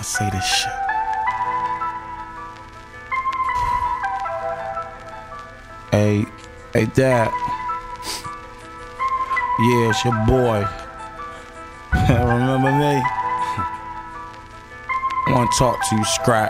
say this shit. Hey, Dad. Yeah, it's your boy. Remember me? I wanna talk to you, Scrap.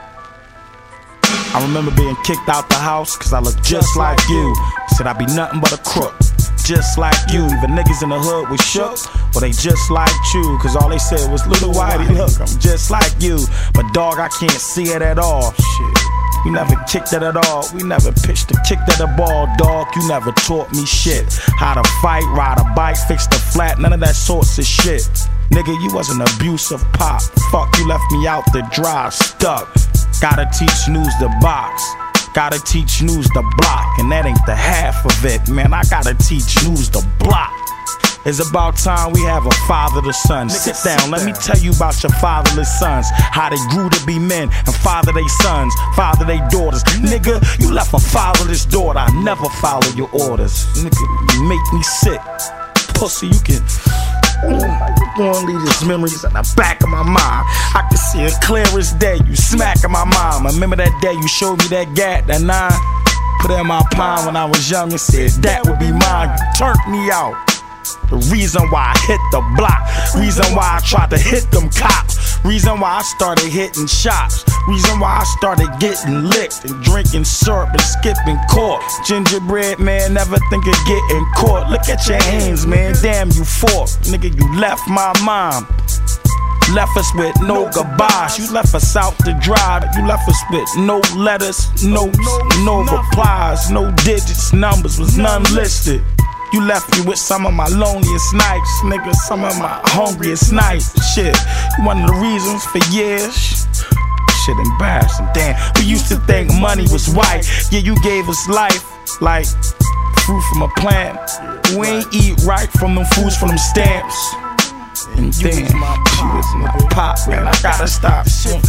I remember being kicked out the house cause I look just like you. Said I'd be nothing but a crook, just like you. Even niggas in the hood was shook, well they just like you. Cause all they said was, little whitey, look, I'm just like you. But dog, I can't see it at all. Shit, we never kicked it at all. We never pitched or kicked at a ball, dog. You never taught me shit. How to fight, ride a bike, fix the flat, none of that sorts of shit. Nigga, you was an abusive pop. Fuck, you left me out to dry, stuck. Gotta teach news to box. Gotta teach news to block. And that ain't the half of it, man. I gotta teach news to block. It's about time we have a father to son. Sit down, let me tell you about your fatherless sons. How they grew to be men and father they sons, father they daughters. Nigga, you left a fatherless daughter. I never follow your orders. Nigga, you make me sick. Pussy, you can... You gonna leave these memories in the back of my mind. I can see it clear as day. You smacking my mom. Remember that day you showed me that gat, that 9? Put it in my palm when I was young and said that would be mine. You turned me out. The reason why I hit the block, reason why I tried to hit them cops, reason why I started hitting shops, reason why I started getting licked and drinking syrup and skipping court. Gingerbread man, never think of getting caught. Look at your hands, man, damn you fought. Nigga, you left my mom, left us with no goodbyes. You left us out to dry. You left us with no letters, notes, no replies, no digits, numbers, was none listed. You left me with some of my loneliest nights, nigga, some of my hungriest nights. Shit, you one of the reasons for years. Shit embarrassing, damn. We used to think money was right. Yeah, you gave us life, like fruit from a plant. We ain't eat right from them foods, from them stamps. And damn, she was my pop, man, I gotta stop.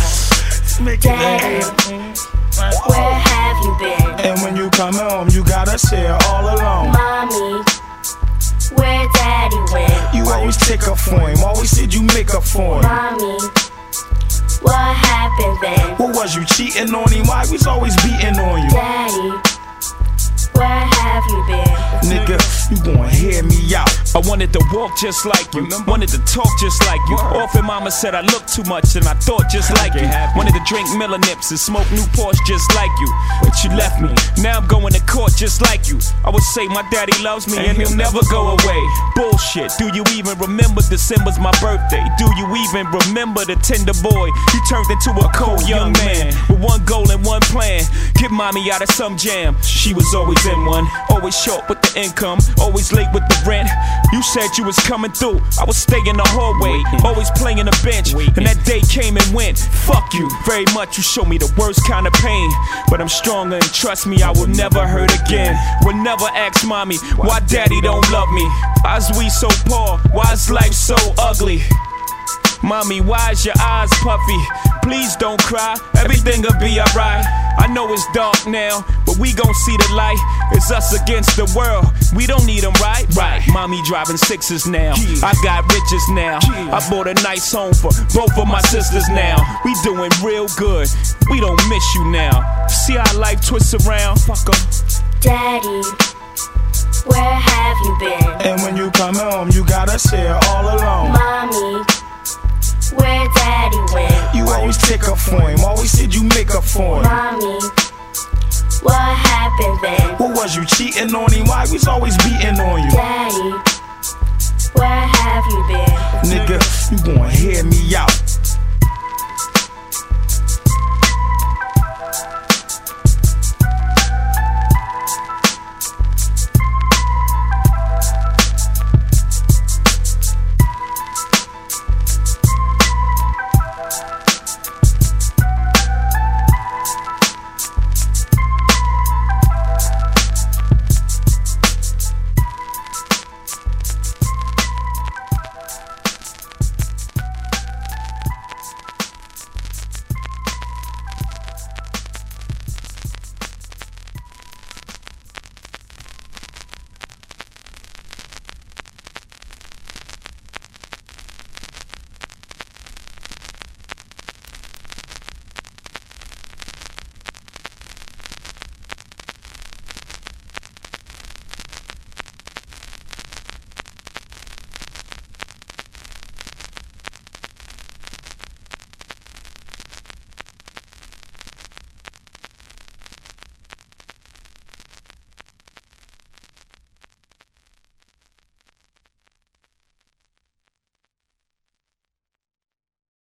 Daddy, where have you been? And when you come home, you got us here all alone. Mommy, where Daddy went? You always take up for him, always said you make up for him. Mommy, what happened then? What was you cheating on him? Why was always beating on you? Daddy, where have you been? Nigga, you gon' hear me out. I wanted to walk just like you, wanted to talk just like you. Often mama said I looked too much and I thought just like you. Wanted to drink Miller Nips and smoke Newports just like you, but you left me. Now I'm going to court just like you. I would say my daddy loves me and he'll never go away. Bullshit, do you even remember December's my birthday? Do you even remember the tender boy you turned into a cold young man with one goal and one plan? Get mommy out of some jam. She was always in one, always short with the income, always late with the rent. You said you was coming through, I was staying in the hallway, always playing the bench, and that day came and went. Fuck you very much, you showed me the worst kind of pain, but I'm stronger and trust me, I will never hurt again. Will never ask mommy why daddy don't love me. Why's we so poor? Why's life so ugly? Mommy, why's your eyes puffy? Please don't cry, everything'll be alright. I know it's dark now, but we gon' see the light. It's us against the world, we don't need them, right? Right, mommy driving 6s now, I got riches now. I bought a nice home for both of my sisters now. We doing real good, we don't miss you now. See how life twists around? Fuck 'em. Daddy, where have you been? And when you come home, you got us here all alone. Mommy, where Daddy went? You always take up for him, always said you make up for him. Mommy, what happened then? What was you cheating on him? Why was always beating on you? Daddy, where have you been? Nigga, you gon' hear me out.